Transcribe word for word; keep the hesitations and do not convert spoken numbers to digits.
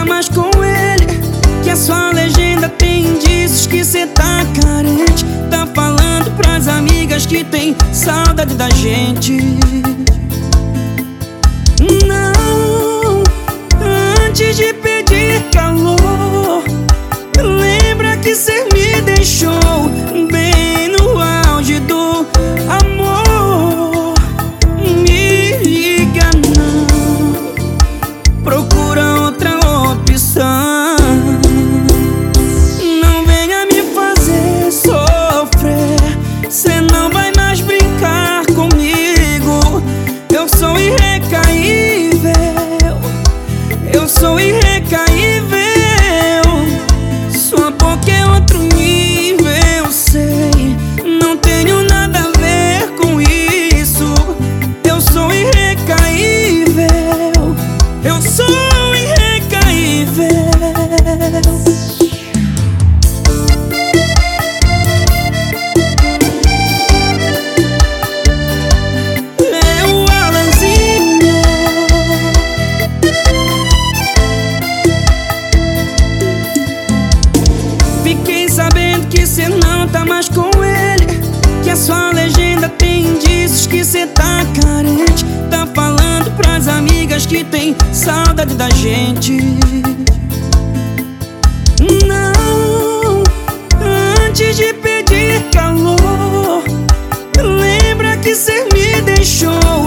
mais com ele, que a sua legenda tem indícios que cê tá carente. Tá falando pras amigas que tem saudade da gente. Não, antes de pedir calor, lembra que cê me deixou bem no auge do amor. Me liga não, procura outra opção. Não venha me fazer sofrer, cê não vai mais brincar comigo. Eu sou irrecaível, eu sou irrecaível. Sua boca é outro nível, eu sei. Não tenho nada a ver com isso. Eu sou irrecaível, eu sou irrecaível. Fiquei sabendo que cê não tá mais com ele, que a sua legenda tem indícios que cê tá carente. Tá falando pras amigas que tem saudade da gente. Não, antes de pedir calor, lembra que cê me deixou